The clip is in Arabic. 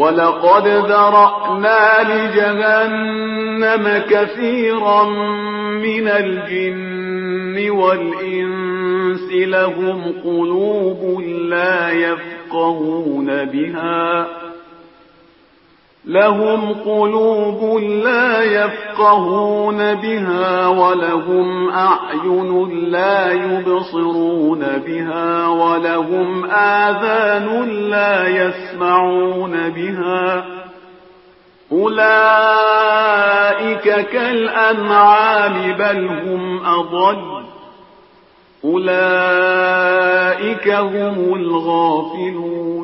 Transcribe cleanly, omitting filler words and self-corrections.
ولقد ذرأنا لجهنم كثيرا من الجن والإنس لهم قلوب لا يفقهون بها ولهم أعين لا يبصرون بها ولهم آذان لا يسمعون بها أولئك كالأنعام بل هم أضل أولئك هم الغافلون